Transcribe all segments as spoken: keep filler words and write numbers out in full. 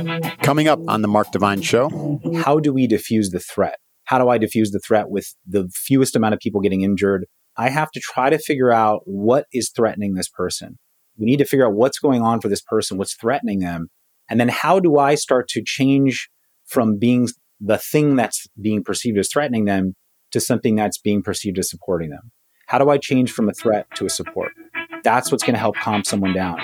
Coming up on the Mark Divine Show. How do we diffuse the threat? How do I diffuse the threat with the fewest amount of people getting injured? I have to try to figure out what is threatening this person. We need to figure out what's going on for this person, what's threatening them. And then how do I start to change from being the thing that's being perceived as threatening them to something that's being perceived as supporting them? How do I change from a threat to a support? That's what's going to help calm someone down.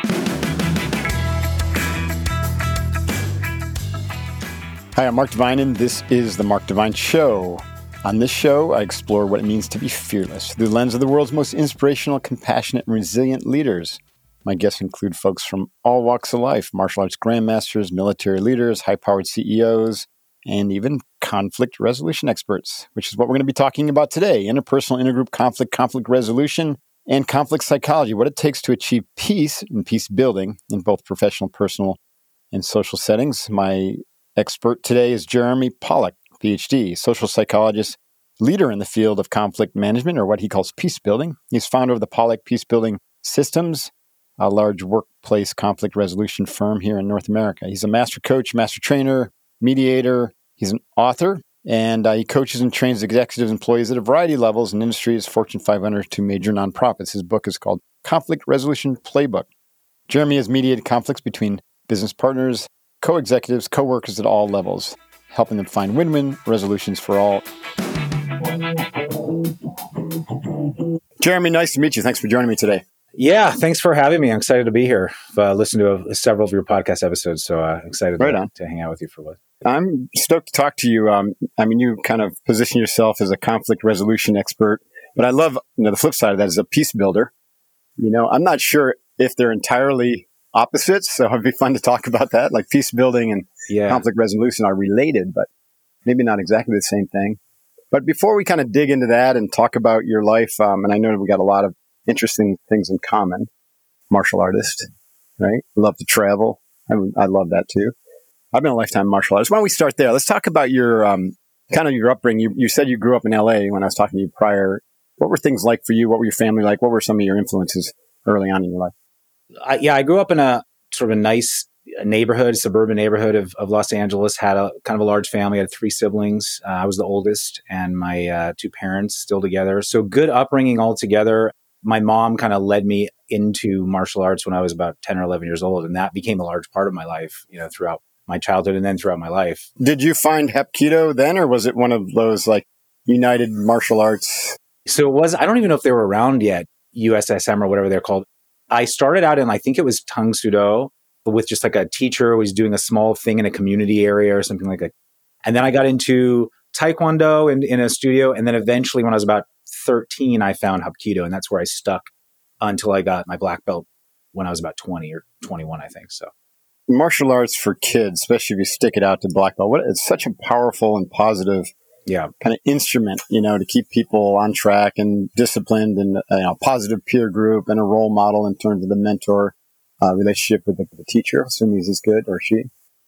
Hi, I'm Mark Divine, and this is the Mark Divine Show. On this show, I explore what it means to be fearless through the lens of the world's most inspirational, compassionate, and resilient leaders. My guests include folks from all walks of life, martial arts grandmasters, military leaders, high-powered C E Os, and even conflict resolution experts, which is what we're going to be talking about today: interpersonal, intergroup conflict, conflict resolution, and conflict psychology, what it takes to achieve peace and peace building in both professional, personal, and social settings. My expert today is Jeremy Pollack, P H D, social psychologist, leader in the field of conflict management, or what he calls peace building. He's founder of the Pollack Peace Building Systems, a large workplace conflict resolution firm here in North America. He's a master coach, master trainer, mediator. He's an author, and uh, he coaches and trains executive employees at a variety of levels in industries, Fortune five hundred to major nonprofits. His book is called Conflict Resolution Playbook. Jeremy has mediated conflicts between business partners, co-executives, co-workers at all levels, helping them find win-win resolutions for all. Jeremy, nice to meet you. Thanks for joining me today. Yeah, thanks for having me. I'm excited to be here. I've uh, listened to uh, several of your podcast episodes, so uh, excited right to, on. to hang out with you for a while. I'm stoked to talk to you. Um, I mean, you kind of position yourself as a conflict resolution expert, but I love, you know, the flip side of that is a peace builder. You know, I'm not sure if they're entirely opposites, so it'd be fun to talk about that. Like peace building and yeah. conflict resolution are related, but maybe not exactly the same thing. But before we kind of dig into that and talk about your life, um, and I know we got a lot of interesting things in common. Martial artist, right? Love to travel. I, I love that too. I've been a lifetime martial artist. Why don't we start there? Let's talk about your um, kind of your upbringing. You, you said you grew up in L A when I was talking to you prior. What were things like for you? What were your family like? What were some of your influences early on in your life? I, yeah, I grew up in a sort of a nice neighborhood, suburban neighborhood of, of Los Angeles. Had a kind of a large family. I had three siblings. Uh, I was the oldest, and my uh, two parents still together. So good upbringing altogether. My mom kind of led me into martial arts when I was about ten or eleven years old, and that became a large part of my life, you know, throughout my childhood and then throughout my life. Did you find Hapkido then, or was it one of those like United Martial Arts? So it was, I don't even know if they were around yet, U S S M or whatever they're called. I started out in, I think it was Tang Soo Do, with just like a teacher who was doing a small thing in a community area or something like that. And then I got into Taekwondo in, in a studio. And then eventually when I was about thirteen, I found Hapkido, and that's where I stuck until I got my black belt when I was about twenty or twenty-one, I think. So martial arts for kids, especially if you stick it out to black belt, what, it's such a powerful and positive yeah. kind of instrument, you know, to keep people on track and disciplined, and you know, positive peer group and a role model in terms of the mentor uh, relationship with the, the teacher, assuming he's good or she.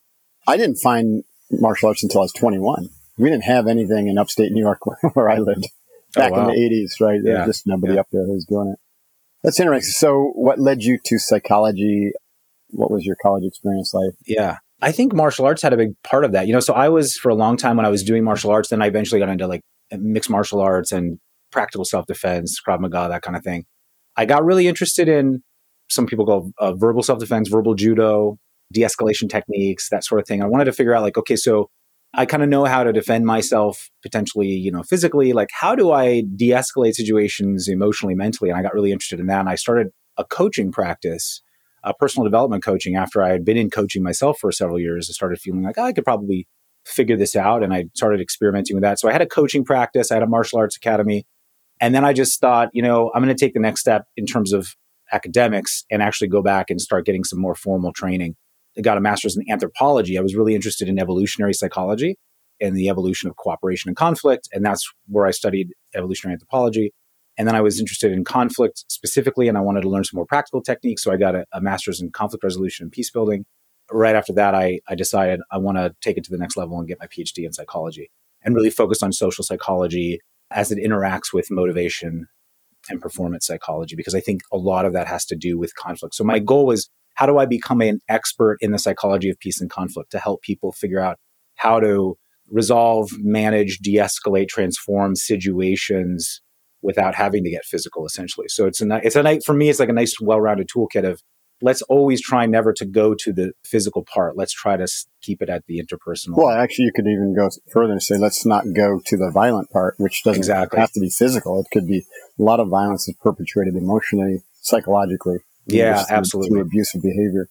I didn't find martial arts until I was twenty-one. We didn't have anything in upstate New York where, where I lived back oh, wow. in the eighties, right? There yeah. was just nobody yeah. up there who was doing it. That's interesting. So what led you to psychology? What was your college experience like? Yeah. I think martial arts had a big part of that. You know, so I was, for a long time when I was doing martial arts, then I eventually got into like mixed martial arts and practical self-defense, Krav Maga, that kind of thing. I got really interested in, some people call uh, verbal self-defense, verbal judo, de-escalation techniques, that sort of thing. I wanted to figure out like, okay, so I kind of know how to defend myself potentially, you know, physically. Like, how do I de-escalate situations emotionally, mentally? And I got really interested in that. And I started a coaching practice, uh, personal development coaching. After I had been in coaching myself for several years, I started feeling like oh, I could probably figure this out. And I started experimenting with that. So I had a coaching practice. I had a martial arts academy. And then I just thought, you know, I'm going to take the next step in terms of academics and actually go back and start getting some more formal training. I got a master's in anthropology. I was really interested in evolutionary psychology and the evolution of cooperation and conflict. And that's where I studied evolutionary anthropology. And then I was interested in conflict specifically, and I wanted to learn some more practical techniques. So I got a, a master's in conflict resolution and peace building. Right after that, I, I decided I want to take it to the next level and get my P H D in psychology and really focus on social psychology as it interacts with motivation and performance psychology, because I think a lot of that has to do with conflict. So my goal was, how do I become an expert in the psychology of peace and conflict to help people figure out how to resolve, manage, de-escalate, transform situations without having to get physical, essentially. So it's a ni- it's a nice for me. It's like a nice, well-rounded toolkit of let's always try never to go to the physical part. Let's try to s- keep it at the interpersonal. Well, actually, you could even go further and say, let's not go to the violent part, which doesn't Exactly. have to be physical. It could be a lot of violence is perpetrated emotionally, psychologically. Yeah, just through- absolutely. Through abusive behavior.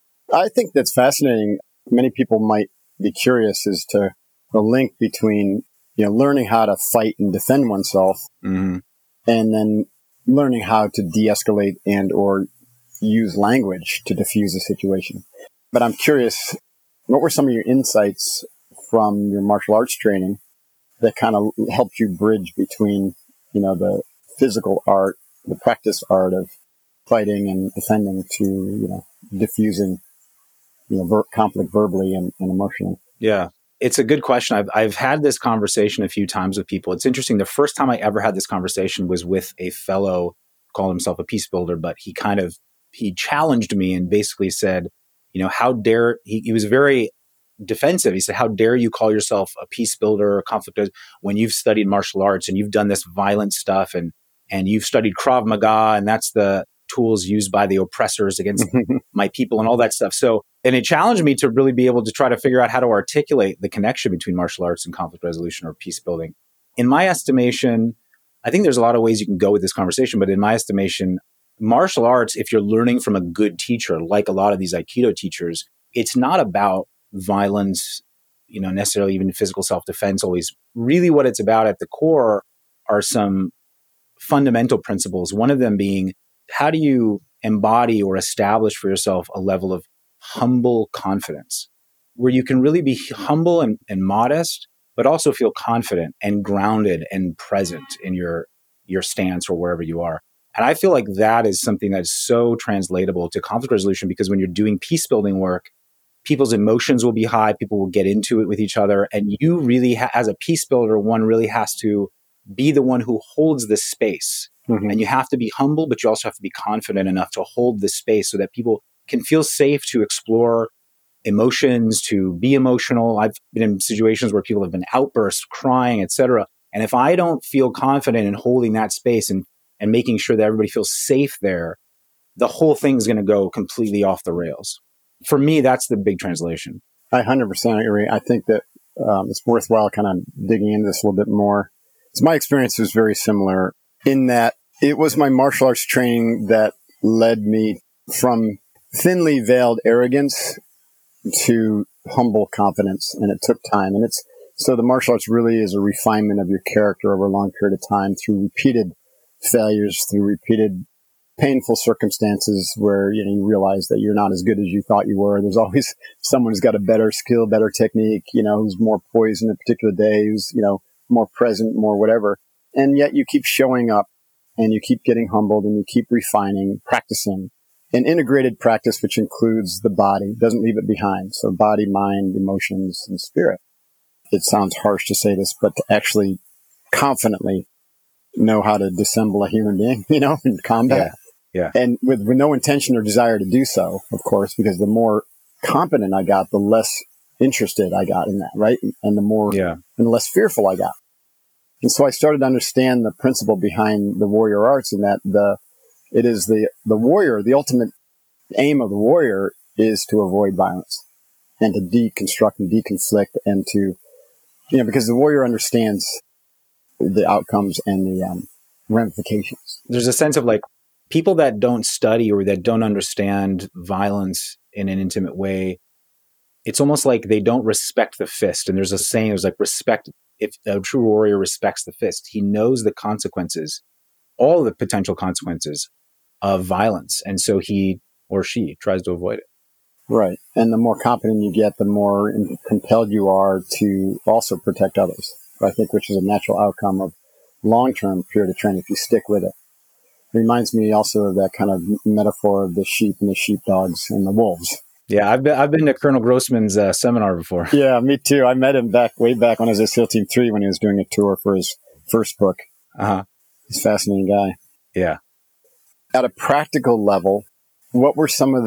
I think that's fascinating. Many people might be curious as to the link between, you know, learning how to fight and defend oneself, Mm-hmm. and then learning how to de-escalate and or use language to diffuse a situation. But I'm curious, what were some of your insights from your martial arts training that kind of helped you bridge between, you know, the physical art, the practice art of fighting and defending to, you know, diffusing, you know, ver- conflict verbally and, and emotionally? Yeah. It's a good question. I've I've had this conversation a few times with people. It's interesting. The first time I ever had this conversation was with a fellow called himself a peace builder, but he kind of he challenged me and basically said, you know, how dare he, he was very defensive. He said, how dare you call yourself a peace builder or conflict when you've studied martial arts and you've done this violent stuff and and you've studied Krav Maga, and that's the tools used by the oppressors against my people and all that stuff. So, and it challenged me to really be able to try to figure out how to articulate the connection between martial arts and conflict resolution or peace building. In my estimation, I think there's a lot of ways you can go with this conversation, but in my estimation, martial arts, if you're learning from a good teacher, like a lot of these Aikido teachers, it's not about violence, you know, necessarily even physical self-defense always. Really what it's about at the core are some fundamental principles. One of them being, how do you embody or establish for yourself a level of humble confidence where you can really be humble and, and modest, but also feel confident and grounded and present in your, your stance or wherever you are. And I feel like that is something that's so translatable to conflict resolution, because when you're doing peace building work, people's emotions will be high, people will get into it with each other. And you really, ha- as a peace builder, one really has to be the one who holds the space. Mm-hmm. And you have to be humble, but you also have to be confident enough to hold the space so that people can feel safe to explore emotions, to be emotional. I've been in situations where people have been outbursts, crying, et cetera. And if I don't feel confident in holding that space and, and making sure that everybody feels safe there, the whole thing's going to go completely off the rails. For me, that's the big translation. I one hundred percent agree. I think that um, it's worthwhile kind of digging into this a little bit more. So my experience was very similar in that it was my martial arts training that led me from thinly veiled arrogance to humble confidence, and it took time. And it's so the martial arts really is a refinement of your character over a long period of time through repeated failures, through repeated painful circumstances where, you know, you realize that you're not as good as you thought you were. There's always someone who's got a better skill, better technique, you know, who's more poised in a particular day, who's, you know, more present, more whatever. And yet you keep showing up and you keep getting humbled and you keep refining, practicing. An integrated practice, which includes the body, doesn't leave it behind. So body, mind, emotions, and spirit. It sounds harsh to say this, but to actually confidently know how to dissemble a human being, you know, in combat. Yeah. Yeah. And with, with no intention or desire to do so, of course, because the more competent I got, the less interested I got in that, right? And the more, yeah. and the less fearful I got. And so I started to understand the principle behind the warrior arts, and that the, it is the, the warrior, the ultimate aim of the warrior is to avoid violence and to deconstruct and deconflict and to, you know, because the warrior understands the outcomes and the um, ramifications. There's a sense of like, people that don't study or that don't understand violence in an intimate way, it's almost like they don't respect the fist. And there's a saying, there's like respect. If a true warrior respects the fist, he knows the consequences, all the potential consequences of violence. And so he or she tries to avoid it. Right. And the more competent you get, the more in- compelled you are to also protect others, I think, which is a natural outcome of long-term period of training if you stick with it. Reminds me also of that kind of metaphor of the sheep and the sheepdogs and the wolves. Yeah, I've been I've been to Colonel Grossman's uh, seminar before. Yeah, me too. I met him back way back when I was at SEAL Team three when he was doing a tour for his first book. Uh-huh. He's a fascinating guy. Yeah. At a practical level, what were some of the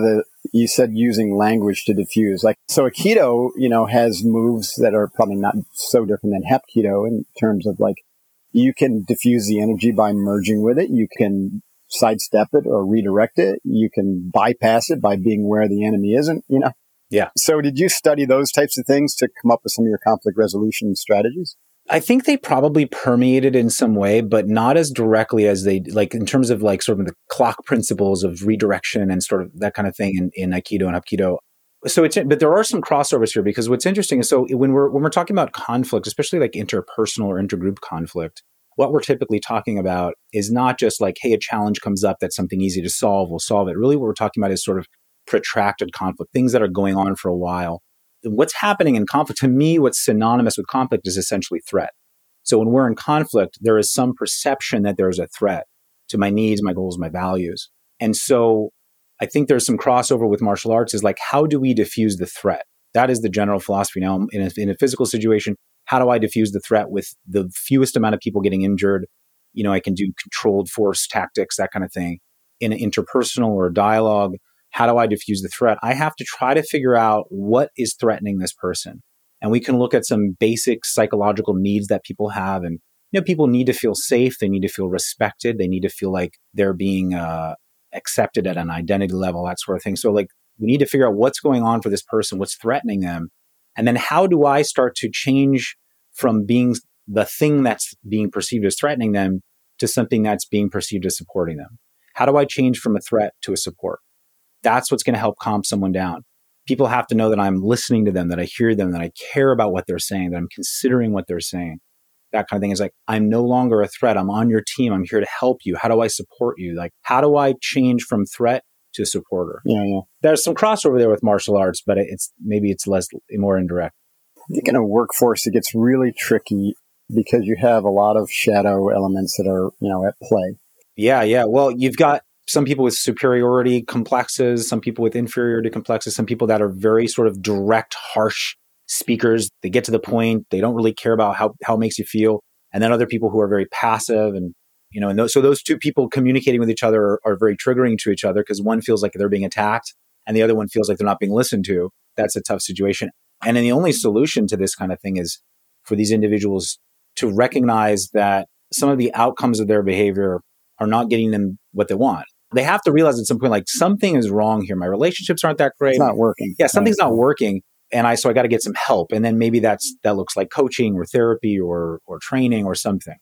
You said using language to diffuse. Like, so Aikido, you know, has moves that are probably not so different than Hep Keto in terms of like, you can diffuse the energy by merging with it. You can sidestep it or redirect it. You can bypass it by being where the enemy isn't, you know? Yeah. So did you study those types of things to come up with some of your conflict resolution strategies? I think they probably permeated in some way, but not as directly as they, like in terms of like sort of the clock principles of redirection and sort of that kind of thing in, in Aikido and Hapkido. So it's, but there are some crossovers here because what's interesting is, so when we're, when we're talking about conflict, especially like interpersonal or intergroup conflict, what we're typically talking about is not just like, hey, a challenge comes up that's something easy to solve, we'll solve it. Really what we're talking about is sort of protracted conflict, things that are going on for a while. What's happening in conflict, to me, what's synonymous with conflict is essentially threat. So when we're in conflict, there is some perception that there is a threat to my needs, my goals, my values. And so I think there's some crossover with martial arts is like, how do we diffuse the threat? That is the general philosophy. Now, in a, in a physical situation, how do I diffuse the threat with the fewest amount of people getting injured? You know, I can do controlled force tactics, that kind of thing. In an interpersonal or dialogue, how do I diffuse the threat? I have to try to figure out what is threatening this person. And we can look at some basic psychological needs that people have. And, you know, people need to feel safe. They need to feel respected. They need to feel like they're being uh, accepted at an identity level, that sort of thing. So like, we need to figure out what's going on for this person, what's threatening them. And then how do I start to change from being the thing that's being perceived as threatening them to something that's being perceived as supporting them? How do I change from a threat to a support? That's what's going to help calm someone down. People have to know that I'm listening to them, that I hear them, that I care about what they're saying, that I'm considering what they're saying. That kind of thing is like, I'm no longer a threat. I'm on your team. I'm here to help you. How do I support you? Like, how do I change from threat to supporter? Yeah, yeah. There's some crossover there with martial arts, but it's maybe it's less, more indirect. I think in a workforce, it gets really tricky because you have a lot of shadow elements that are, you know, at play. Yeah, yeah. Well, you've got some people with superiority complexes, some people with inferiority complexes, some people that are very sort of direct, harsh speakers. They get to the point. They don't really care about how, how it makes you feel. And then other people who are very passive. And, you know, and those, so those two people communicating with each other are, are very triggering to each other because one feels like they're being attacked and the other one feels like they're not being listened to. That's a tough situation. And then the only solution to this kind of thing is for these individuals to recognize that some of the outcomes of their behavior are not getting them what they want. They have to realize at some point, like, something is wrong here. My relationships aren't that great. It's not working. Yeah, something's not working. And I, so I got to get some help. And then maybe that's, that looks like coaching or therapy or, or training or something.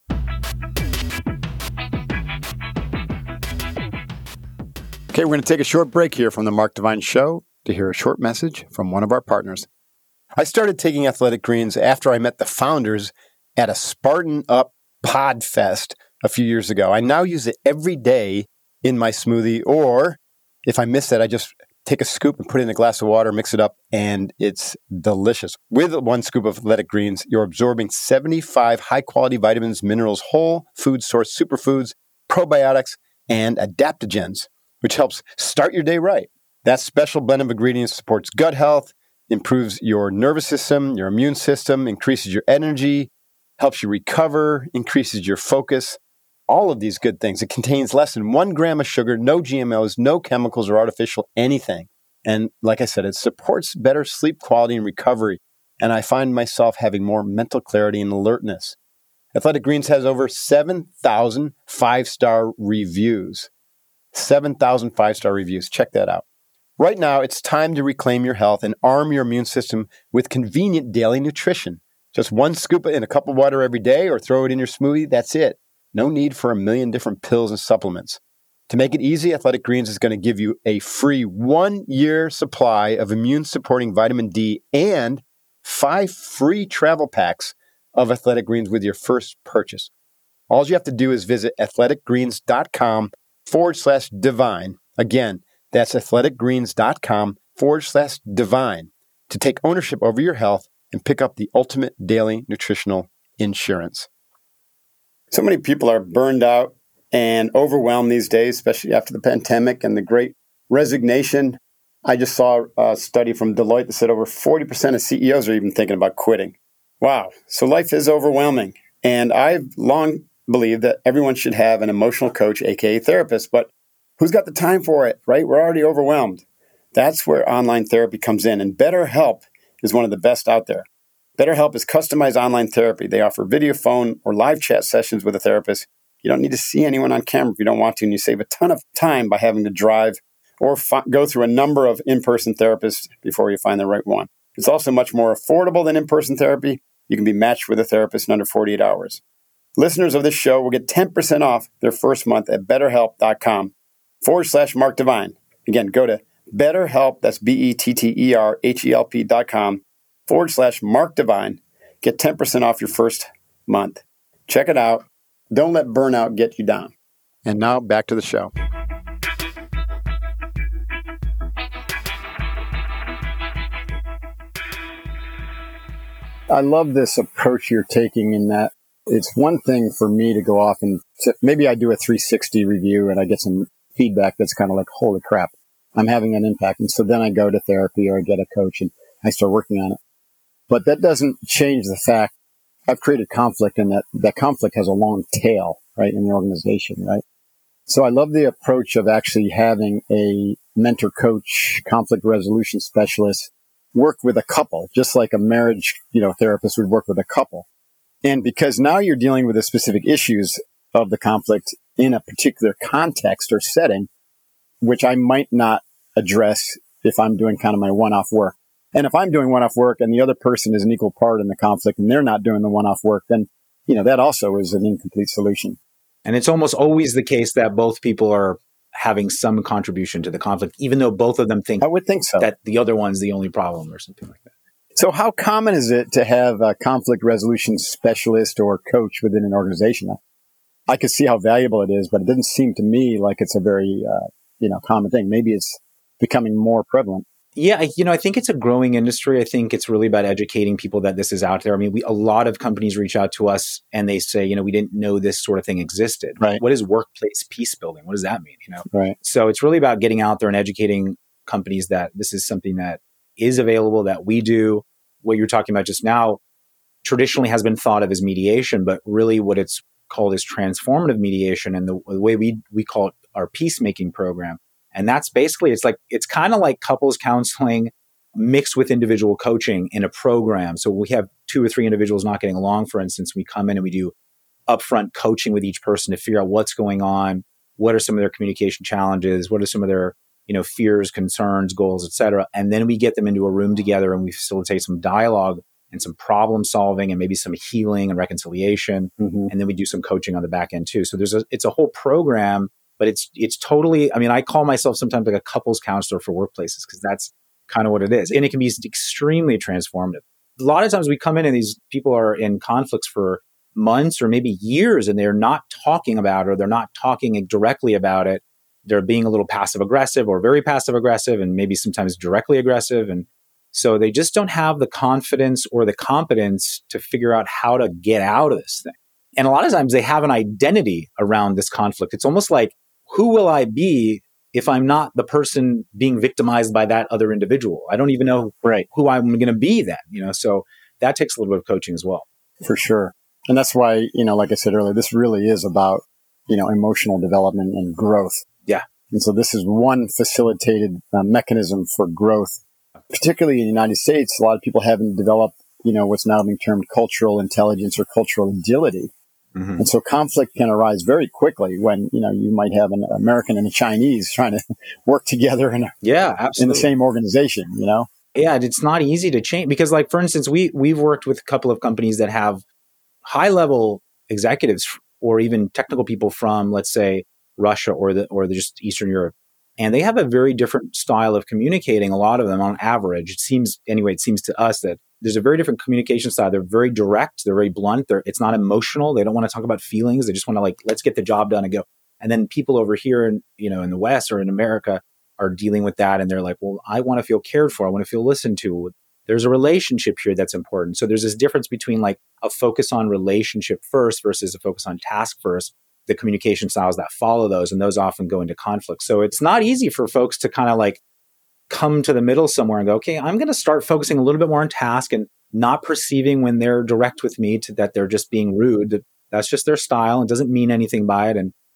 Okay, we're going to take a short break here from the Mark Divine Show to hear a short message from one of our partners. I started taking Athletic Greens after I met the founders at a Spartan Up Pod Fest a few years ago. I now use it every day in my smoothie, or if I miss that, I just take a scoop and put it in a glass of water, mix it up, and it's delicious. With one scoop of Athletic Greens, you're absorbing seventy-five high-quality vitamins, minerals, whole food source superfoods, probiotics, and adaptogens, which helps start your day right. That special blend of ingredients supports gut health, improves your nervous system, your immune system, increases your energy, helps you recover, increases your focus. All of these good things. It contains less than one gram of sugar, no G M Os, no chemicals or artificial anything. And like I said, it supports better sleep quality and recovery. And I find myself having more mental clarity and alertness. Athletic Greens has over seven thousand five-star reviews. seven thousand five-star reviews. Check that out. Right now, it's time to reclaim your health and arm your immune system with convenient daily nutrition. Just one scoop in a cup of water every day or throw it in your smoothie. That's it. No need for a million different pills and supplements. To make it easy, Athletic Greens is going to give you a free one-year supply of immune-supporting vitamin D and five free travel packs of Athletic Greens with your first purchase. All you have to do is visit athleticgreens.com forward slash divine. Again, that's athleticgreens.com forward slash divine to take ownership over your health and pick up the ultimate daily nutritional insurance. So many people are burned out and overwhelmed these days, especially after the pandemic and the great resignation. I just saw a study from Deloitte that said over forty percent of C E Os are even thinking about quitting. Wow. So life is overwhelming. And I've long believed that everyone should have an emotional coach, aka therapist, but who's got the time for it, right? We're already overwhelmed. That's where online therapy comes in, and BetterHelp is one of the best out there. BetterHelp is customized online therapy. They offer video, phone, or live chat sessions with a therapist. You don't need to see anyone on camera if you don't want to, and you save a ton of time by having to drive or fi- go through a number of in-person therapists before you find the right one. It's also much more affordable than in-person therapy. You can be matched with a therapist in under forty-eight hours. Listeners of this show will get ten percent off their first month at betterhelp.com forward slash Mark Divine. Again, go to BetterHelp, that's B-E-T-T-E-R-H-E-L-P dot com forward slash Mark Divine. Get ten percent off your first month. Check it out. Don't let burnout get you down. And now back to the show. I love this approach you're taking in that it's one thing for me to go off and maybe I do a three sixty review and I get some feedback that's kind of like, holy crap, I'm having an impact. And so then I go to therapy or I get a coach and I start working on it. But that doesn't change the fact I've created conflict, and that that conflict has a long tail, right, in the organization, right? So I love the approach of actually having a mentor coach, conflict resolution specialist work with a couple, just like a marriage, you know, therapist would work with a couple. And because now you're dealing with the specific issues of the conflict in a particular context or setting, which I might not address if I'm doing kind of my one-off work. And if I'm doing one-off work and the other person is an equal part in the conflict and they're not doing the one-off work, then, you know, that also is an incomplete solution. And it's almost always the case that both people are having some contribution to the conflict, even though both of them think I would think so, that the other one's the only problem or something like that. So how common is it to have a conflict resolution specialist or coach within an organization? I could see how valuable it is, but it doesn't seem to me like it's a very, uh, you know, common thing. Maybe it's becoming more prevalent. Yeah, I, you know, I think it's a growing industry. I think it's really about educating people that this is out there. I mean, we, a lot of companies reach out to us and they say, you know, we didn't know this sort of thing existed. Right. What is workplace peace building? What does that mean? You know, right. So it's really about getting out there and educating companies that this is something that is available, that we do. What you're talking about just now traditionally has been thought of as mediation, but really what it's called is transformative mediation. And the, the way we we call it our peacemaking program. And that's basically, it's like, it's kind of like couples counseling mixed with individual coaching in a program. So we have two or three individuals not getting along, for instance, we come in and we do upfront coaching with each person to figure out what's going on, what are some of their communication challenges, what are some of their, you know, fears, concerns, goals, et cetera. And then we get them into a room together and we facilitate some dialogue and some problem solving and maybe some healing and reconciliation. Mm-hmm. And then we do some coaching on the back end too. So there's a, it's a whole program. But it's it's totally, I mean, I call myself sometimes like a couples counselor for workplaces because that's kind of what it is. And it can be extremely transformative. A lot of times we come in and these people are in conflicts for months or maybe years and they're not talking about it or they're not talking directly about it. They're being a little passive aggressive or very passive aggressive and maybe sometimes directly aggressive. And so they just don't have the confidence or the competence to figure out how to get out of this thing. And a lot of times they have an identity around this conflict. It's almost like, who will I be if I'm not the person being victimized by that other individual? I don't even know right. who I'm going to be then, you know, so that takes a little bit of coaching as well. For sure. And that's why, you know, like I said earlier, this really is about, you know, emotional development and growth. Yeah. And so this is one facilitated uh, mechanism for growth, particularly in the United States. A lot of people haven't developed, you know, what's now being termed cultural intelligence or cultural agility. Mm-hmm. And so conflict can arise very quickly when, you know, you might have an American and a Chinese trying to work together in, a, yeah, absolutely. in the same organization, you know? Yeah, it's not easy to change because, like, for instance, we, we've worked with a couple of companies that have high-level executives or even technical people from, let's say, Russia or the or the just Eastern Europe. And they have a very different style of communicating, a lot of them on average. It seems, anyway, it seems to us that there's a very different communication style. They're very direct. They're very blunt. They're, it's not emotional. They don't want to talk about feelings. They just want to like, let's get the job done and go. And then people over here in, you know, in the West or in America are dealing with that. And they're like, well, I want to feel cared for. I want to feel listened to. There's a relationship here that's important. So there's this difference between like a focus on relationship first versus a focus on task first, the communication styles that follow those. And those often go into conflict. So it's not easy for folks to kind of like come to the middle somewhere and go, okay, I'm going to start focusing a little bit more on task and not perceiving when they're direct with me to that they're just being rude. That that's just their style and doesn't mean anything by it. And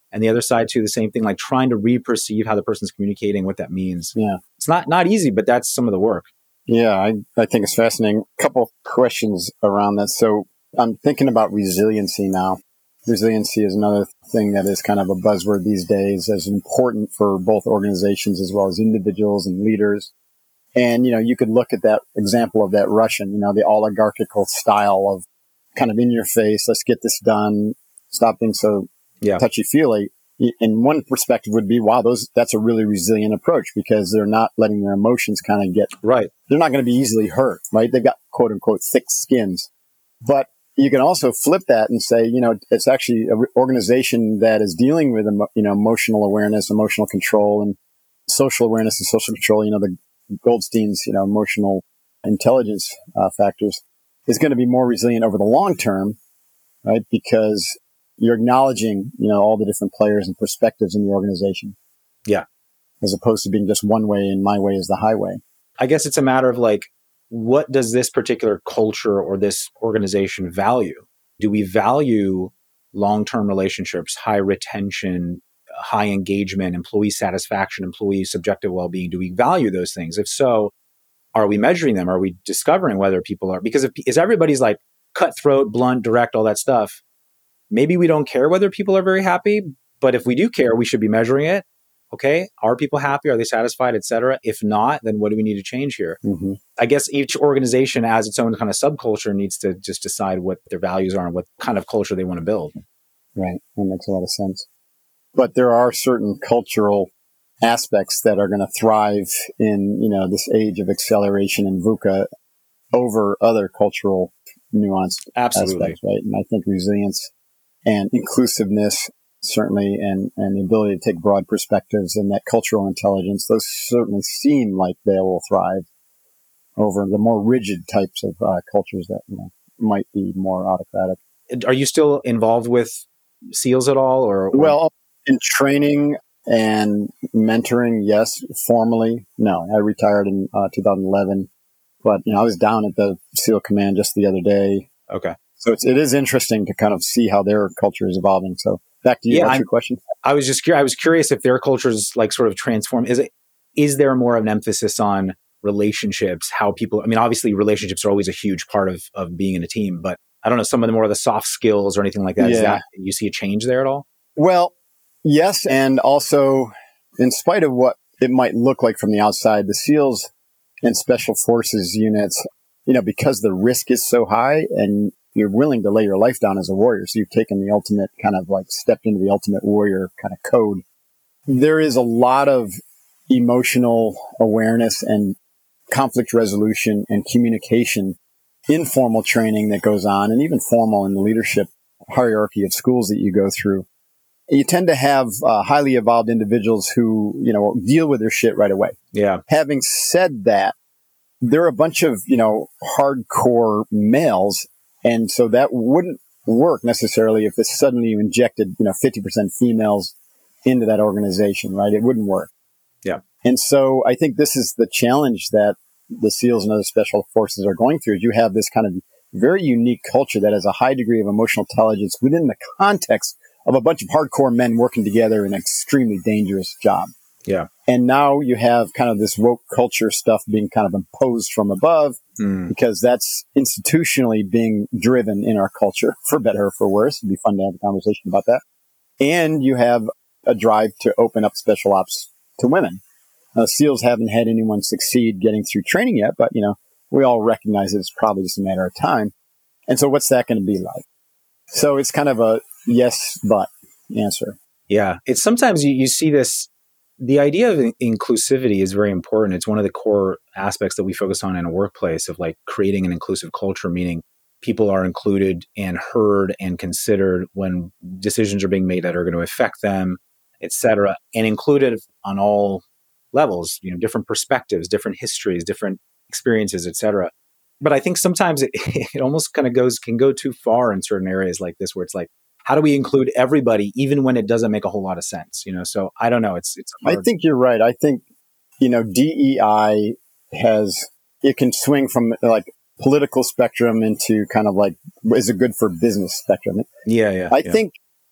And the other side too, the same thing, like trying to re-perceive how the person's communicating, what that means. Yeah. It's not, not easy, but that's some of the work. Yeah, I, I think it's fascinating. A couple questions around that. So I'm thinking about resiliency now. Resiliency is another thing that is kind of a buzzword these days, as important for both organizations as well as individuals and leaders. And, you know, you could look at that example of that Russian, you know, the oligarchical style of kind of in your face, let's get this done, stop being so Yeah. touchy-feely. And one perspective would be, wow, those that's a really resilient approach because they're not letting their emotions kind of get, Right. they're not going to be easily hurt, right? They've got quote unquote thick skins. But you can also flip that and say, you know, it's actually an organization that is dealing with, emo- you know, emotional awareness, emotional control, and social awareness and social control, you know, the Goldstein's, you know, emotional intelligence uh, factors, is going to be more resilient over the long term, right? Because you're acknowledging, you know, all the different players and perspectives in the organization. Yeah. As opposed to being just one way and my way is the highway. I guess it's a matter of like, what does this particular culture or this organization value? Do we value long-term relationships, high retention, high engagement, employee satisfaction, employee subjective well-being? Do we value those things? If so, are we measuring them? Are we discovering whether people are, because if, if everybody's like cutthroat, blunt, direct, all that stuff, maybe we don't care whether people are very happy, but if we do care, we should be measuring it. Okay, are people happy? Are they satisfied, et cetera? If not, then what do we need to change here? Mm-hmm. I guess each organization as its own kind of subculture needs to just decide what their values are and what kind of culture they want to build. Right. That makes a lot of sense. But there are certain cultural aspects that are going to thrive in, you know, this age of acceleration and VUCA over other cultural nuanced Absolutely. aspects, right? And I think resilience and inclusiveness, certainly, and, and the ability to take broad perspectives and that cultural intelligence, those certainly seem like they will thrive over the more rigid types of uh, cultures that, you know, might be more autocratic. Are you still involved with SEALs at all? Or, or? Well, in training and mentoring, yes. Formally, no. I retired in uh, two thousand eleven, but you know, I was down at the SEAL Command just the other day. Okay. So it's, it is interesting to kind of see how their culture is evolving. So back to you. Yeah, What's I'm, your question? I was just curious. I was curious if their cultures like sort of transform. Is it? Is there more of an emphasis on relationships? How people? I mean, obviously, relationships are always a huge part of of being in a team. But I don't know, some of the more of the soft skills or anything like that. Yeah. Is that you see a change there at all? Well, yes, and also, in spite of what it might look like from the outside, the SEALs and Special Forces units, you know, because the risk is so high and you're willing to lay your life down as a warrior. So you've taken the ultimate kind of like stepped into the ultimate warrior kind of code. There is a lot of emotional awareness and conflict resolution and communication, informal training that goes on, and even formal in the leadership hierarchy of schools that you go through. You tend to have uh, highly evolved individuals who, you know, deal with their shit right away. Yeah. Having said that, there are a bunch of, you know, hardcore males. And so that wouldn't work necessarily if this suddenly you injected, you know, fifty percent females into that organization, right? It wouldn't work. Yeah. And so I think this is the challenge that the SEALs and other special forces are going through. You have this kind of very unique culture that has a high degree of emotional intelligence within the context of a bunch of hardcore men working together in an extremely dangerous job. Yeah. And now you have kind of this woke culture stuff being kind of imposed from above mm. because that's institutionally being driven in our culture, for better or for worse. It'd be fun to have a conversation about that. And you have a drive to open up special ops to women. Now, SEALs haven't had anyone succeed getting through training yet, but, you know, we all recognize that it's probably just a matter of time. And so what's that going to be like? So it's kind of a yes, but answer. Yeah. It's sometimes you, you see this, the idea of inclusivity is very important. It's one of the core aspects that we focus on in a workplace of like creating an inclusive culture, meaning people are included and heard and considered when decisions are being made that are going to affect them, et cetera, and included on all levels, you know, different perspectives, different histories, different experiences, et cetera. But I think sometimes it, it almost kind of goes, can go too far in certain areas like this, where it's like, how do we include everybody, even when it doesn't make a whole lot of sense? You know, so I don't know. It's, it's, hard. I think you're right. I think, you know, D E I has, it can swing from like political spectrum into kind of like, is it good for business spectrum? Yeah. Yeah. I yeah. think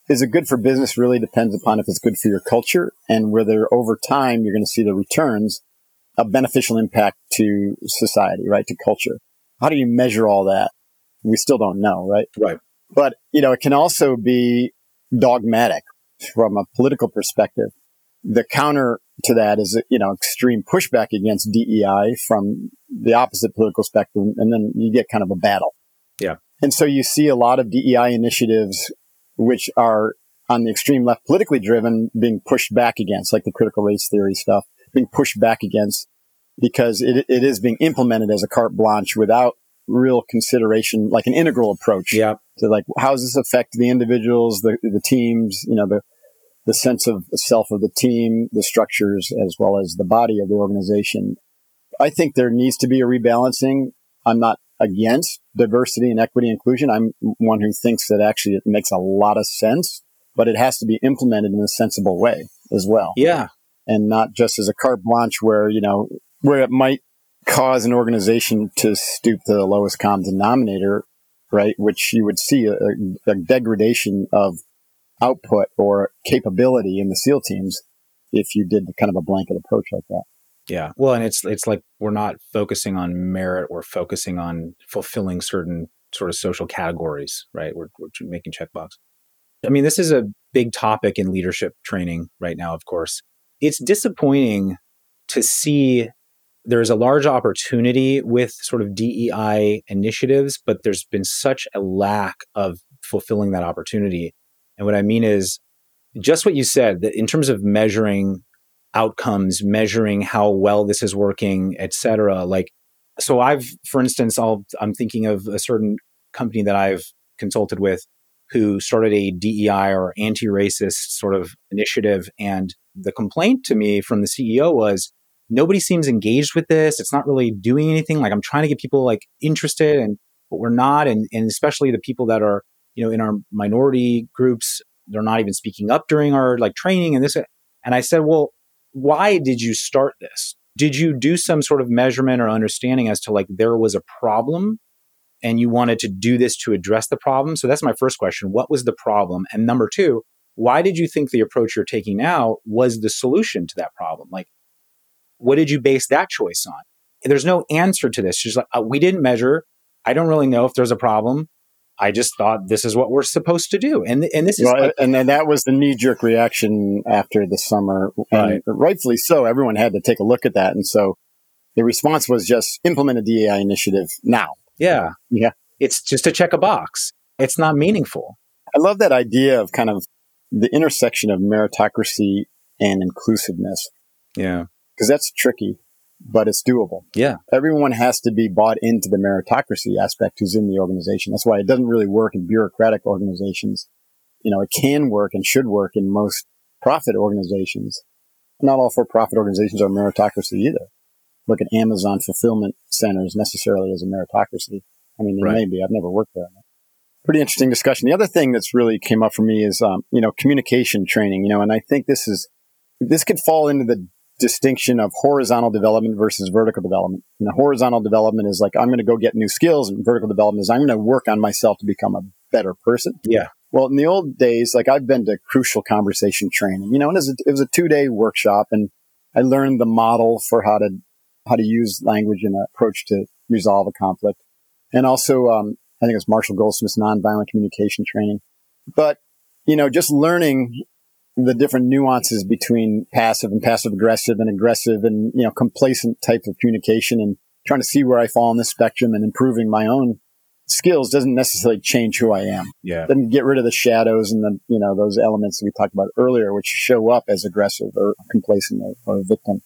is it good for business really depends upon if it's good for your culture and whether over time you're going to see the returns of beneficial impact to society, right? To culture. How do you measure all that? We still don't know, right? Right. But, you know, it can also be dogmatic from a political perspective. The counter to that is, you know, extreme pushback against D E I from the opposite political spectrum. And then you get kind of a battle. Yeah. And so you see a lot of D E I initiatives, which are on the extreme left politically driven, being pushed back against, like the critical race theory stuff, being pushed back against because it, it is being implemented as a carte blanche without real consideration, like an integral approach. Yeah. To like, how does this affect the individuals, the, the teams, you know, the, the sense of self of the team, the structures, as well as the body of the organization. I think there needs to be a rebalancing. I'm not against diversity and equity inclusion. I'm one who thinks that actually it makes a lot of sense, but it has to be implemented in a sensible way as well. Yeah. And not just as a carte blanche where, you know, where it might cause an organization to stoop to the lowest common denominator, right? Which you would see a, a degradation of output or capability in the SEAL teams if you did kind of a blanket approach like that. Yeah. Well, and it's it's like we're not focusing on merit, we're focusing on fulfilling certain sort of social categories, right? We're, we're making checkbox. I mean, this is a big topic in leadership training right now, of course. It's disappointing to see there's a large opportunity with sort of D E I initiatives, but there's been such a lack of fulfilling that opportunity. And what I mean is just what you said, that in terms of measuring outcomes, measuring how well this is working, et cetera. Like, so I've, for instance, I'll, I'm thinking of a certain company that I've consulted with who started a D E I or anti-racist sort of initiative. And the complaint to me from the C E O was, nobody seems engaged with this. It's not really doing anything. Like, I'm trying to get people like interested, and but we're not. And, and especially the people that are, you know, in our minority groups, they're not even speaking up during our like training and this. And I said, well, why did you start this? Did you do some sort of measurement or understanding as to like there was a problem and you wanted to do this to address the problem? So that's my first question. What was the problem? And number two, why did you think the approach you're taking now was the solution to that problem? Like, what did you base that choice on? There's no answer to this. She's like, uh, we didn't measure. I don't really know if there's a problem. I just thought this is what we're supposed to do. And and this is well, like, and then that was the knee-jerk reaction after the summer. And right. rightfully so. Everyone had to take a look at that. And so the response was just implement a D E I initiative now. Yeah. Yeah. It's just to check a box. It's not meaningful. I love that idea of kind of the intersection of meritocracy and inclusiveness. Yeah. Because that's tricky, but it's doable. Yeah. Everyone has to be bought into the meritocracy aspect who's in the organization. That's why it doesn't really work in bureaucratic organizations. You know, it can work and should work in most profit organizations. Not all for-profit organizations are meritocracy either. Look at Amazon fulfillment centers necessarily as a meritocracy. I mean, they right. may be. I've never worked there. Pretty interesting discussion. The other thing that's really came up for me is, um, you know, communication training, you know, and I think this is, this could fall into the distinction of horizontal development versus vertical development. And the horizontal development is like, I'm going to go get new skills, and vertical development is I'm going to work on myself to become a better person. Yeah. Well, in the old days, like I've been to crucial conversation training, you know, and it was a, it was a two day workshop, and I learned the model for how to, how to use language and approach to resolve a conflict. And also, um, I think it's Marshall Goldsmith's nonviolent communication training. But, you know, just learning the different nuances between passive and passive aggressive and aggressive and, you know, complacent type of communication, and trying to see where I fall on the spectrum and improving my own skills doesn't necessarily change who I am. Yeah. Doesn't get rid of the shadows and the, you know, those elements that we talked about earlier, which show up as aggressive or complacent or, or a victim.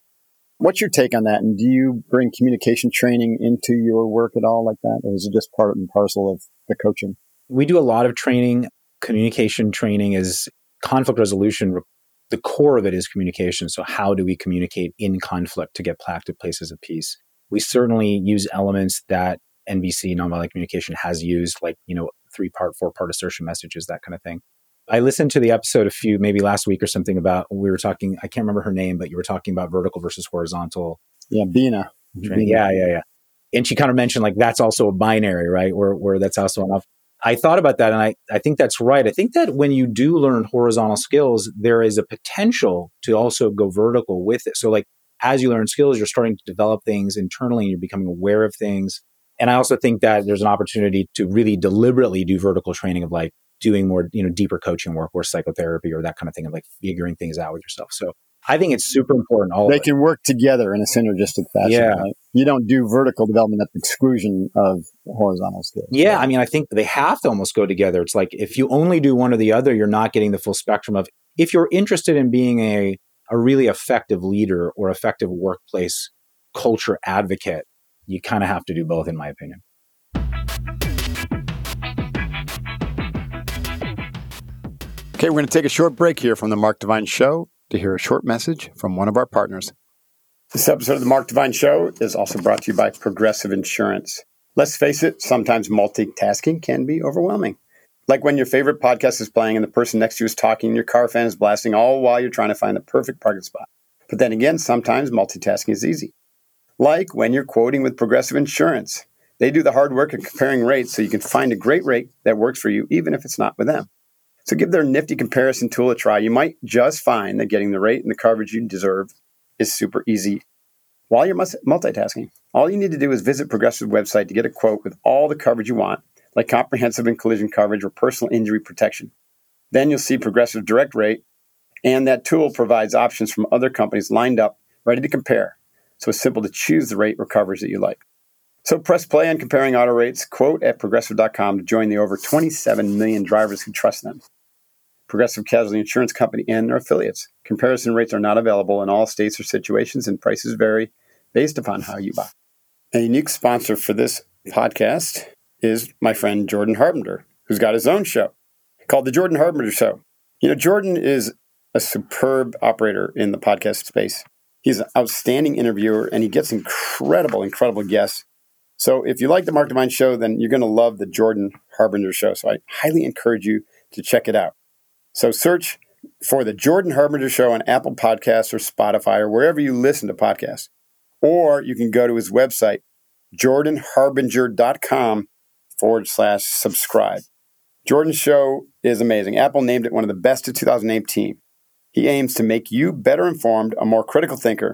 What's your take on that? And do you bring communication training into your work at all like that? Or is it just part and parcel of the coaching? We do a lot of training. Communication training is conflict resolution. The core of it is communication. So how do we communicate in conflict to get back to places of peace? We certainly use elements that N V C, nonviolent communication, has used, like, you know, three-part, four-part assertion messages, that kind of thing. I listened to the episode a few, maybe last week or something, about, we were talking, I can't remember her name, but you were talking about vertical versus horizontal. Yeah, Bina. Training. Yeah, yeah, yeah. And she kind of mentioned like, that's also a binary, right? Where, where that's also enough. I thought about that, and I, I think that's right. I think that when you do learn horizontal skills, there is a potential to also go vertical with it. So like as you learn skills, you're starting to develop things internally and you're becoming aware of things. And I also think that there's an opportunity to really deliberately do vertical training of like doing more, you know, deeper coaching work or psychotherapy or that kind of thing of like figuring things out with yourself. So I think it's super important. All they can work together in a synergistic fashion. Yeah. Right? You don't do vertical development at the exclusion of horizontal skills. Yeah. Right? I mean, I think they have to almost go together. It's like if you only do one or the other, you're not getting the full spectrum of, if you're interested in being a, a really effective leader or effective workplace culture advocate, you kind of have to do both, in my opinion. Okay, we're going to take a short break here from the Mark Divine Show to hear a short message from one of our partners. This episode of the Mark Divine Show is also brought to you by Progressive Insurance. Let's face it, sometimes multitasking can be overwhelming. Like when your favorite podcast is playing and the person next to you is talking and your car fan is blasting, all while you're trying to find the perfect parking spot. But then again, sometimes multitasking is easy. Like when you're quoting with Progressive Insurance. They do the hard work of comparing rates so you can find a great rate that works for you, even if it's not with them. So give their nifty comparison tool a try. You might just find that getting the rate and the coverage you deserve is super easy while you're multitasking. All you need to do is visit Progressive's website to get a quote with all the coverage you want, like comprehensive and collision coverage or personal injury protection. Then you'll see Progressive Direct Rate, and that tool provides options from other companies lined up, ready to compare. So it's simple to choose the rate or coverage that you like. So press play on comparing auto rates, quote at progressive dot com to join the over twenty-seven million drivers who trust them. Progressive Casualty Insurance Company and their affiliates. Comparison rates are not available in all states or situations, and prices vary based upon how you buy. A unique sponsor for this podcast is my friend Jordan Harbinger, who's got his own show called The Jordan Harbinger Show. You know, Jordan is a superb operator in the podcast space. He's an outstanding interviewer, and he gets incredible, incredible guests. So if you like the Mark Divine Show, then you're going to love The Jordan Harbinger Show. So I highly encourage you to check it out. So search for The Jordan Harbinger Show on Apple Podcasts or Spotify or wherever you listen to podcasts. Or you can go to his website, jordan harbinger dot com forward slash subscribe. Jordan's show is amazing. Apple named it one of the best of two thousand eighteen. He aims to make you better informed, a more critical thinker,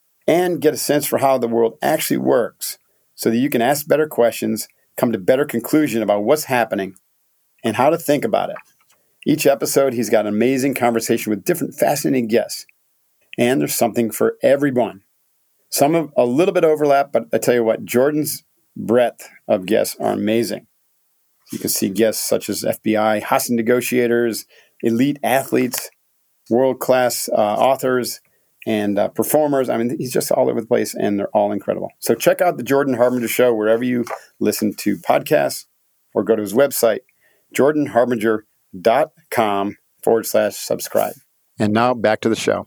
and get a sense for how the world actually works so that you can ask better questions, come to better conclusion about what's happening, and how to think about it. Each episode, he's got an amazing conversation with different fascinating guests. And there's something for everyone. Some of a little bit overlap, but I tell you what, Jordan's breadth of guests are amazing. You can see guests such as F B I, hostage negotiators, elite athletes, world-class uh, authors, and uh, performers. I mean, he's just all over the place, and they're all incredible. So check out the Jordan Harbinger Show wherever you listen to podcasts, or go to his website, jordan harbinger dot com forward slash subscribe. And now back to the show.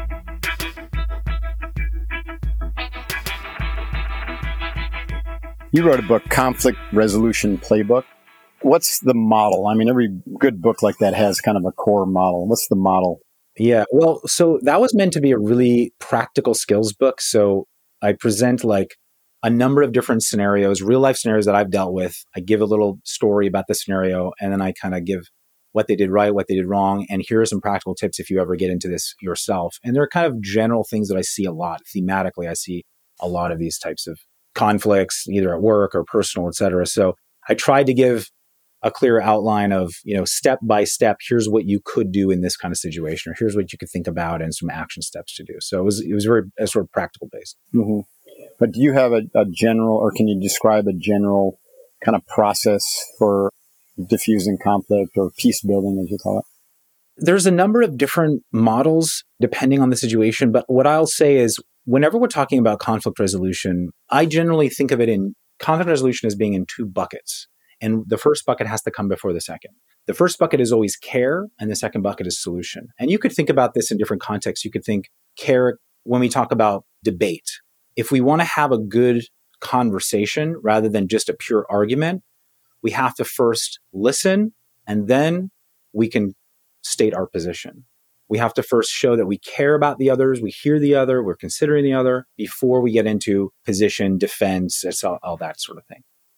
You wrote a book, Conflict Resolution Playbook. What's the model? I mean, every good book like that has kind of a core model. What's the model? Yeah, well, so that was meant to be a really practical skills book. So I present like a number of different scenarios, real life scenarios that I've dealt with. I give a little story about the scenario, and then I kind of give what they did right, what they did wrong. And here are some practical tips if you ever get into this yourself. And there are kind of general things that I see a lot. Thematically, I see a lot of these types of conflicts, either at work or personal, et cetera. So I tried to give a clear outline of, you know, step by step, here's what you could do in this kind of situation, or here's what you could think about and some action steps to do. So it was it was very uh, sort of practical based. Mm-hmm. But do you have a, a general, or can you describe a general kind of process for diffusing conflict or peace building, as you call it? There's a number of different models depending on the situation. But what I'll say is whenever we're talking about conflict resolution, I generally think of it in conflict resolution as being in two buckets. And the first bucket has to come before the second. The first bucket is always care, and the second bucket is solution. And you could think about this in different contexts. You could think care when we talk about debate. If we want to have a good conversation rather than just a pure argument, we have to first listen, and then we can state our position. We have to first show that we care about the others, we hear the other, we're considering the other before we get into position, defense, all, all that sort of thing.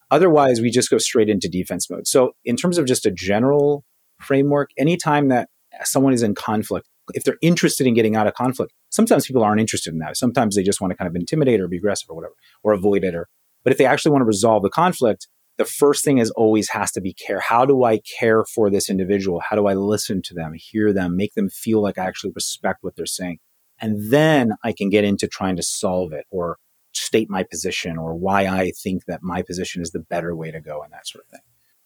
Otherwise, we just go straight into defense mode. So in terms of just a general framework, anytime that someone is in conflict, if they're interested in getting out of conflict, sometimes people aren't interested in that. Sometimes they just want to kind of intimidate or be aggressive or whatever, or avoid it. Or, but if they actually want to resolve the conflict, the first thing is always has to be care. How do I care for this individual? How do I listen to them, hear them, make them feel like I actually respect what they're saying? And then I can get into trying to solve it or state my position or why I think that my position is the better way to go and that sort of thing.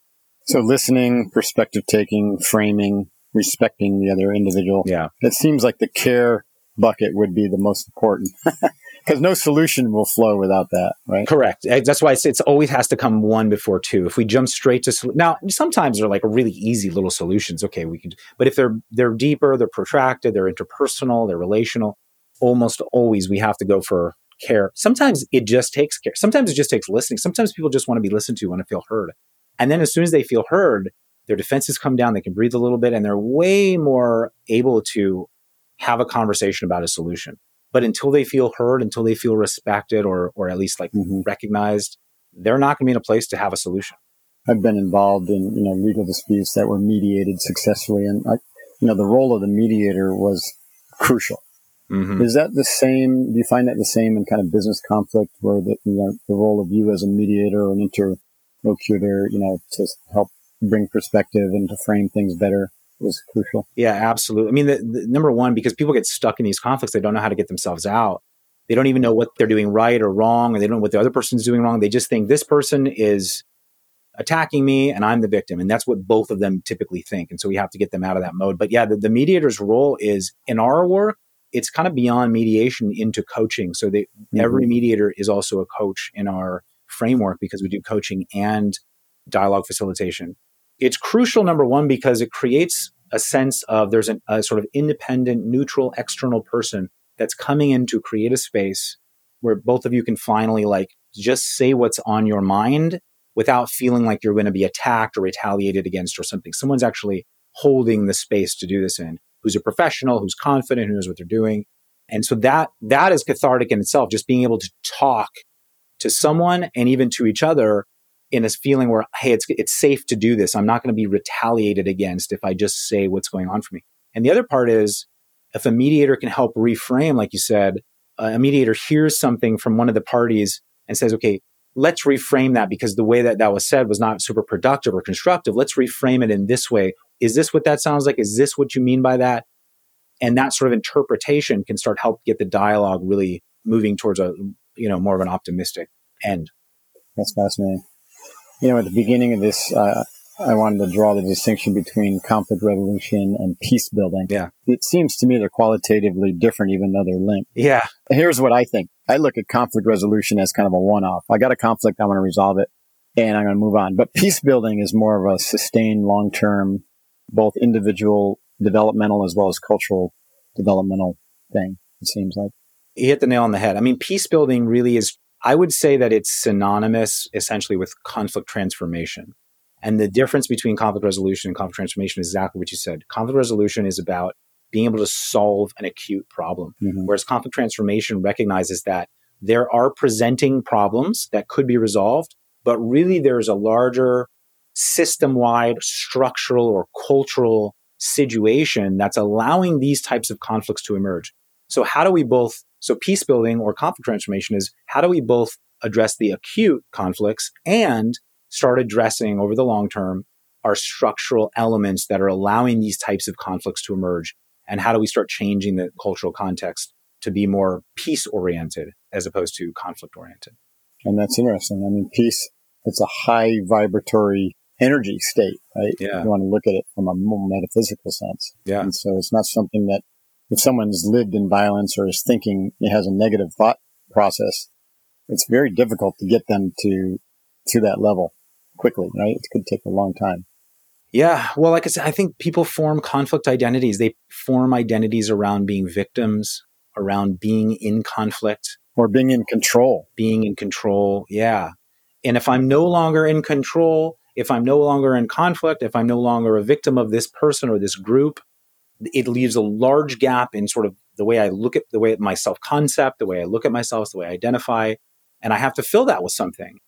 So listening, perspective taking, framing, respecting the other individual. Yeah. It seems like the care bucket would be the most important because no solution will flow without that, right? Correct. That's why it's, it's always has to come one before two. If we jump straight to sol- now, sometimes they're like really easy little solutions. Okay, we can. But if they're they're deeper, they're protracted, they're interpersonal, they're relational. Almost always we have to go for care. Sometimes it just takes care. Sometimes it just takes listening. Sometimes people just want to be listened to, want to feel heard. And then as soon as they feel heard, their defenses come down. They can breathe a little bit, and they're way more able to have a conversation about a solution. But until they feel heard, until they feel respected or or at least like mm-hmm. recognized, they're not going to be in a place to have a solution. I've been involved in, you know, legal disputes that were mediated successfully. And, I, you know, the role of the mediator was crucial. Mm-hmm. Is that the same? Do you find that the same in kind of business conflict where the, you know, the role of you as a mediator or an interlocutor, you know, to help bring perspective and to frame things better was crucial? Yeah, absolutely. I mean, the, the, number one, because people get stuck in these conflicts, they don't know how to get themselves out. They don't even know what they're doing right or wrong, or they don't know what the other person's doing wrong. They just think this person is attacking me and I'm the victim. And that's what both of them typically think. And so we have to get them out of that mode. But yeah, the, the mediator's role is in our work, it's kind of beyond mediation into coaching. So they, mm-hmm. every mediator is also a coach in our framework because we do coaching and dialogue facilitation. It's crucial, number one, because it creates a sense of there's an, a sort of independent, neutral, external person that's coming in to create a space where both of you can finally like just say what's on your mind without feeling like you're going to be attacked or retaliated against or something. Someone's actually holding the space to do this in, who's a professional, who's confident, who knows what they're doing. And so that that is cathartic in itself, just being able to talk to someone and even to each other in this feeling where, hey, it's it's safe to do this. I'm not going to be retaliated against if I just say what's going on for me. And the other part is, if a mediator can help reframe, like you said, uh, a mediator hears something from one of the parties and says, okay, let's reframe that because the way that that was said was not super productive or constructive. Let's reframe it in this way. Is this what that sounds like? Is this what you mean by that? And that sort of interpretation can start help get the dialogue really moving towards a, you know, more of an optimistic end. That's fascinating. You know, at the beginning of this, uh, I wanted to draw the distinction between conflict resolution and peace building. Yeah. It seems to me they're qualitatively different, even though they're linked. Yeah. Here's what I think. I look at conflict resolution as kind of a one-off. I got a conflict, I want to resolve it, and I'm going to move on. But peace building is more of a sustained, long-term, both individual developmental as well as cultural developmental thing, it seems like. You hit the nail on the head. I mean, peace building really is, I would say that it's synonymous essentially with conflict transformation. And the difference between conflict resolution and conflict transformation is exactly what you said. Conflict resolution is about being able to solve an acute problem, mm-hmm. whereas conflict transformation recognizes that there are presenting problems that could be resolved, but really there's a larger system-wide structural or cultural situation that's allowing these types of conflicts to emerge. So how do we both, so peace building or conflict transformation is how do we both address the acute conflicts and start addressing over the long term our structural elements that are allowing these types of conflicts to emerge? And how do we start changing the cultural context to be more peace-oriented as opposed to conflict-oriented? And that's interesting. I mean, peace, it's a high vibratory energy state, right? Yeah. You want to look at it from a more metaphysical sense. Yeah. And so it's not something that if someone's lived in violence or is thinking it has a negative thought process, it's very difficult to get them to to that level quickly, right? It could take a long time. Yeah. Well, like I said, I think people form conflict identities. They form identities around being victims, around being in conflict. Or being in control. Being in control. Yeah. And if I'm no longer in control, if I'm no longer in conflict, if I'm no longer a victim of this person or this group, it leaves a large gap in sort of the way I look at the way my self-concept, the way I look at myself, the way I identify. And I have to fill that with something.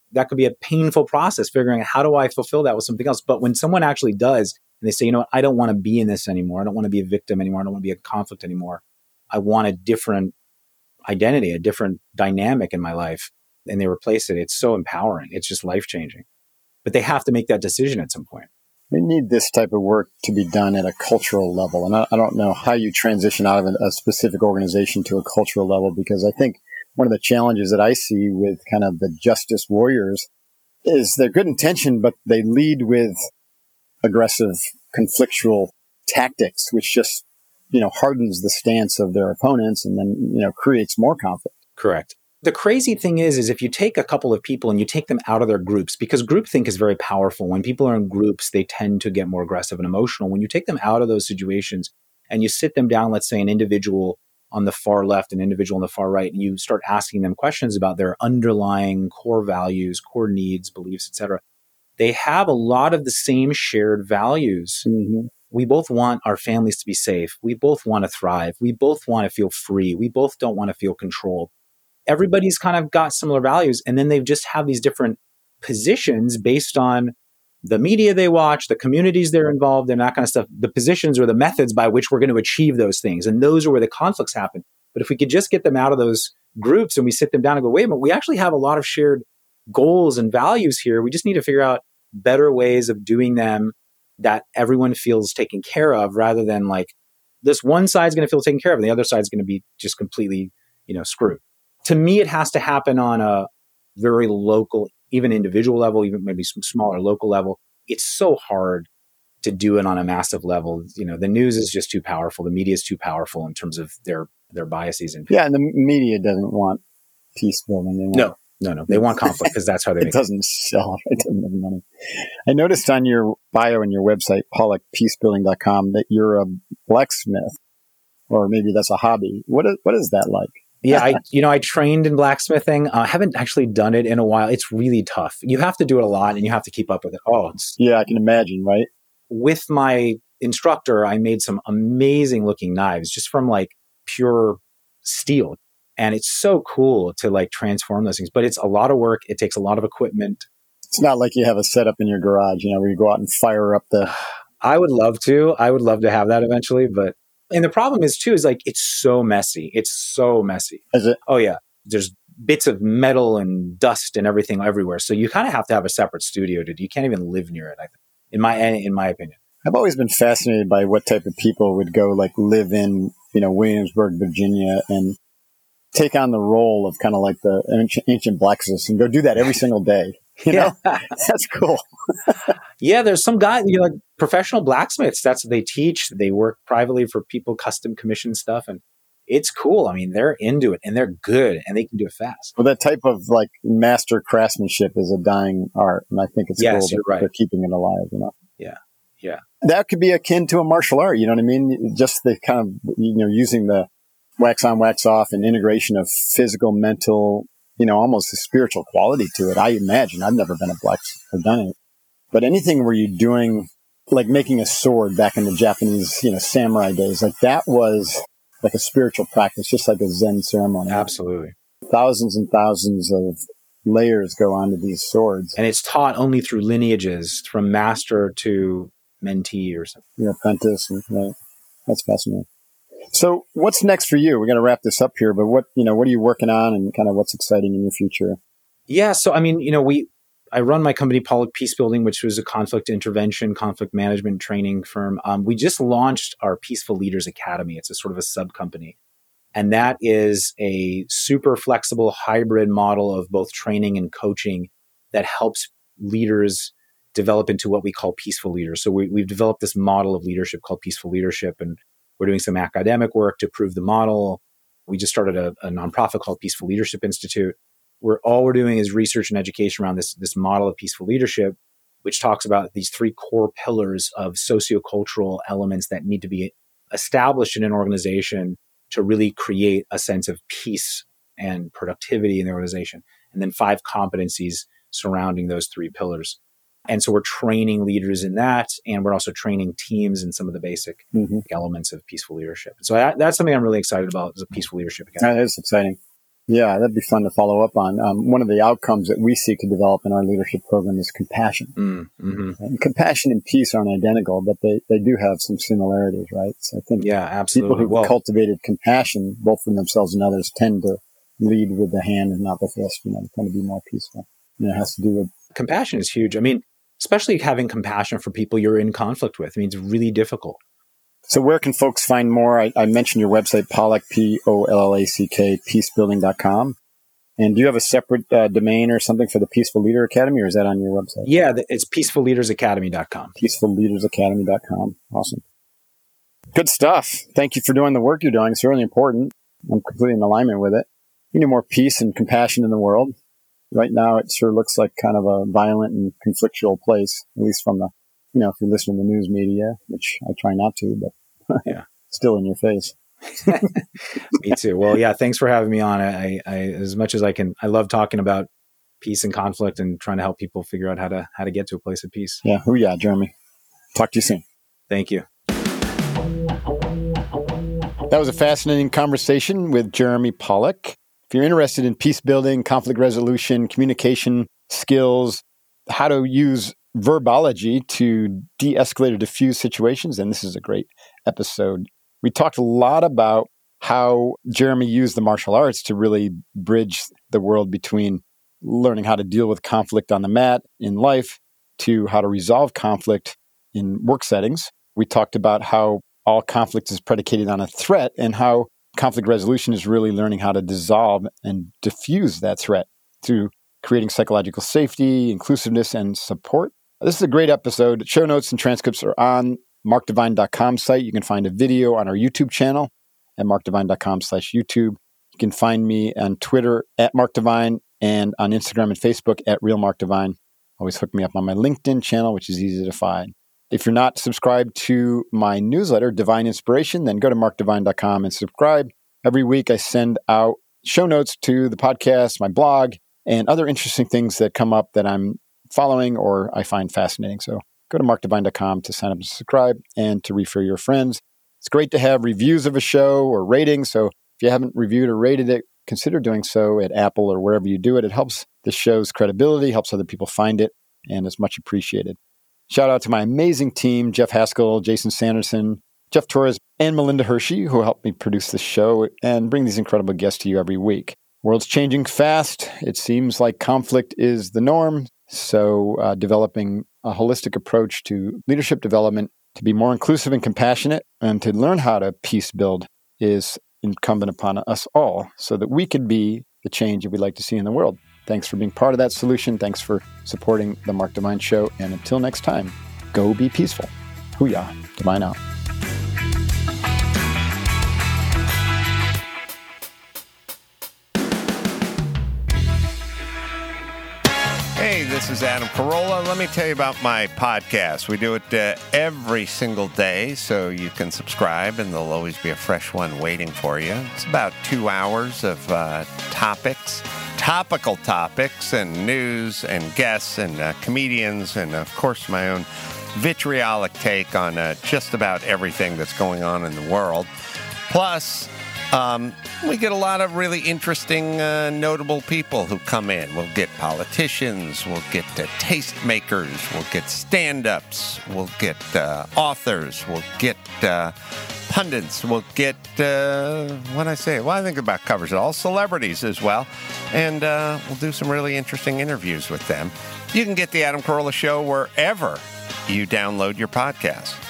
that could be a painful process figuring out how do I fulfill that with something else. But when someone actually does, and they say, you know what, I don't want to be in this anymore. I don't want to be a victim anymore. I don't want to be a conflict anymore. I want a different identity, a different dynamic in my life. And they replace it. It's so empowering. It's just life-changing. But they have to make that decision at some point. We need this type of work to be done at a cultural level. And I, I don't know how you transition out of a, a specific organization to a cultural level, because I think one of the challenges that I see with kind of the justice warriors is they're good intention, but they lead with aggressive, conflictual tactics, which just, you know, hardens the stance of their opponents and then, you know, creates more conflict. Correct. The crazy thing is, is if you take a couple of people and you take them out of their groups, because groupthink is very powerful. When people are in groups, they tend to get more aggressive and emotional. When you take them out of those situations and you sit them down, let's say an individual on the far left, an individual on the far right, and you start asking them questions about their underlying core values, core needs, beliefs, et cetera, they have a lot of the same shared values. Mm-hmm. We both want our families to be safe. We both want to thrive. We both want to feel free. We both don't want to feel controlled. Everybody's kind of got similar values. And then they just have these different positions based on the media they watch, the communities they're involved in, that kind of stuff, the positions or the methods by which we're going to achieve those things. And those are where the conflicts happen. But if we could just get them out of those groups and we sit them down and go, wait a minute, we actually have a lot of shared goals and values here. We just need to figure out better ways of doing them that everyone feels taken care of, rather than like this one side's going to feel taken care of and the other side's going to be just completely, you know, screwed. To me, it has to happen on a very local, even individual level, even maybe some smaller local level. It's so hard to do it on a massive level. You know, the news is just too powerful. The media is too powerful in terms of their, their biases. And yeah, and the media doesn't want peace building. They want, no, no, no. They want conflict because that's how they it make doesn't sell. It doesn't have money. I noticed on your bio and your website, pollock peace building dot com, that you're a blacksmith, or maybe that's a hobby. What is, what is that like? Yeah, I you know I trained in blacksmithing. I uh, haven't actually done it in a while. It's really tough. You have to do it a lot, and you have to keep up with it. Oh, it's, yeah, I can imagine, right? With my instructor, I made some amazing looking knives just from like pure steel, and it's so cool to like transform those things. But it's a lot of work. It takes a lot of equipment. It's not like you have a setup in your garage, you know, where you go out and fire up the. I would love to. I would love to have that eventually, but. And the problem is too, is like, it's so messy. It's so messy. Is it? Oh yeah. There's bits of metal and dust and everything everywhere. So you kind of have to have a separate studio to do. You can't even live near it, I think, in my, in my opinion. I've always been fascinated by what type of people would go like live in, you know, Williamsburg, Virginia, and take on the role of kind of like the ancient, ancient blacksmiths and go do that every single day. You know, yeah. That's cool. Yeah, there's some guys, you know, like professional blacksmiths. That's what they teach. They work privately for people, custom commission stuff. And it's cool. I mean, they're into it and they're good and they can do it fast. Well, that type of like master craftsmanship is a dying art. And I think it's yes, cool that you're right. they're keeping it alive, you know? Yeah. Yeah. That could be akin to a martial art. You know what I mean? Just the kind of, you know, using the wax on, wax off and integration of physical, mental, you know, almost a spiritual quality to it. I imagine. I've never been a blacksmith or done it. But anything where you're doing, like making a sword back in the Japanese, you know, samurai days, like that was like a spiritual practice, just like a Zen ceremony. Absolutely. Thousands and thousands of layers go onto these swords. And it's taught only through lineages from master to mentee or something. Your apprentice. And, right. That's fascinating. So what's next for you? We're going to wrap this up here, but what, you know, what are you working on and kind of what's exciting in your future? Yeah. So, I mean, you know, we, I run my company, Pollock Peace Building, which was a conflict intervention, conflict management training firm. Um, we just launched our Peaceful Leaders Academy. It's a sort of a sub company. And that is a super flexible hybrid model of both training and coaching that helps leaders develop into what we call peaceful leaders. So we, we've developed this model of leadership called peaceful leadership, and we're doing some academic work to prove the model. We just started a, a nonprofit called Peaceful Leadership Institute, where all we're doing is research and education around this, this model of peaceful leadership, which talks about these three core pillars of sociocultural elements that need to be established in an organization to really create a sense of peace and productivity in the organization. And then five competencies surrounding those three pillars. And so we're training leaders in that, and we're also training teams in some of the basic mm-hmm. elements of peaceful leadership. So that, that's something I'm really excited about, is a Peaceful Leadership Academy. That is exciting. Yeah, that'd be fun to follow up on. Um, one of the outcomes that we seek to develop in our leadership program is compassion. Mm, mm-hmm. And compassion and peace aren't identical, but they, they do have some similarities, right? So I think yeah, absolutely. people who've well, cultivated compassion, both for themselves and others, tend to lead with the hand and not the fist. You know, they tend to be more peaceful. And it has to do with compassion is huge. I mean, especially having compassion for people you're in conflict with. I mean, it's really difficult. So where can folks find more? I, I mentioned your website, Pollack, P O L L A C K, peace building dot com. And do you have a separate uh, domain or something for the Peaceful Leader Academy, or is that on your website? Yeah, it's peaceful leaders academy dot com. peaceful leaders academy dot com. Awesome. Good stuff. Thank you for doing the work you're doing. It's really important. I'm completely in alignment with it. We need more peace and compassion in the world. Right now, it sure looks like kind of a violent and conflictual place, at least from the, you know, if you listen to the news media, which I try not to, but yeah, still in your face. Me too. Well, yeah, thanks for having me on. I, I, as much as I can, I love talking about peace and conflict and trying to help people figure out how to, how to get to a place of peace. Yeah. Oh yeah, Jeremy. Talk to you soon. Thank you. That was a fascinating conversation with Jeremy Pollack. If you're interested in peace building, conflict resolution, communication skills, how to use verbology to de-escalate or diffuse situations, then this is a great episode. We talked a lot about how Jeremy used the martial arts to really bridge the world between learning how to deal with conflict on the mat in life to how to resolve conflict in work settings. We talked about how all conflict is predicated on a threat and how conflict resolution is really learning how to dissolve and diffuse that threat through creating psychological safety, inclusiveness, and support. This is a great episode. Show notes and transcripts are on mark divine dot com site. You can find a video on our YouTube channel at mark divine dot com slash YouTube. You can find me on Twitter at markdivine and on Instagram and Facebook at realmarkdivine. Always hook me up on my LinkedIn channel, which is easy to find. If you're not subscribed to my newsletter, Divine Inspiration, then go to mark divine dot com and subscribe. Every week I send out show notes to the podcast, my blog, and other interesting things that come up that I'm following or I find fascinating. So go to mark divine dot com to sign up and subscribe and to refer your friends. It's great to have reviews of a show or ratings. So if you haven't reviewed or rated it, consider doing so at Apple or wherever you do it. It helps the show's credibility, helps other people find it, and it's much appreciated. Shout out to my amazing team, Jeff Haskell, Jason Sanderson, Jeff Torres, and Melinda Hershey, who helped me produce this show and bring these incredible guests to you every week. World's changing fast. It seems like conflict is the norm. So uh, developing a holistic approach to leadership development to be more inclusive and compassionate and to learn how to peace build is incumbent upon us all so that we can be the change that we'd like to see in the world. Thanks for being part of that solution. Thanks for supporting the Mark Divine Show. And until next time, go be peaceful. Hoo-yah. Divine out. Hey, this is Adam Carolla. Let me tell you about my podcast. We do it uh, every single day, so you can subscribe, and there'll always be a fresh one waiting for you. It's about two hours of uh, topics, topical topics, and news, and guests, and uh, comedians, and, of course, my own vitriolic take on uh, just about everything that's going on in the world. Plus, Um, we get a lot of really interesting, uh, notable people who come in. We'll get politicians, we'll get uh, tastemakers, we'll get stand-ups, we'll get uh, authors, we'll get uh, pundits, we'll get, uh, what did I say? Well, I think about covers it all, celebrities as well. And uh, we'll do some really interesting interviews with them. You can get The Adam Carolla Show wherever you download your podcast.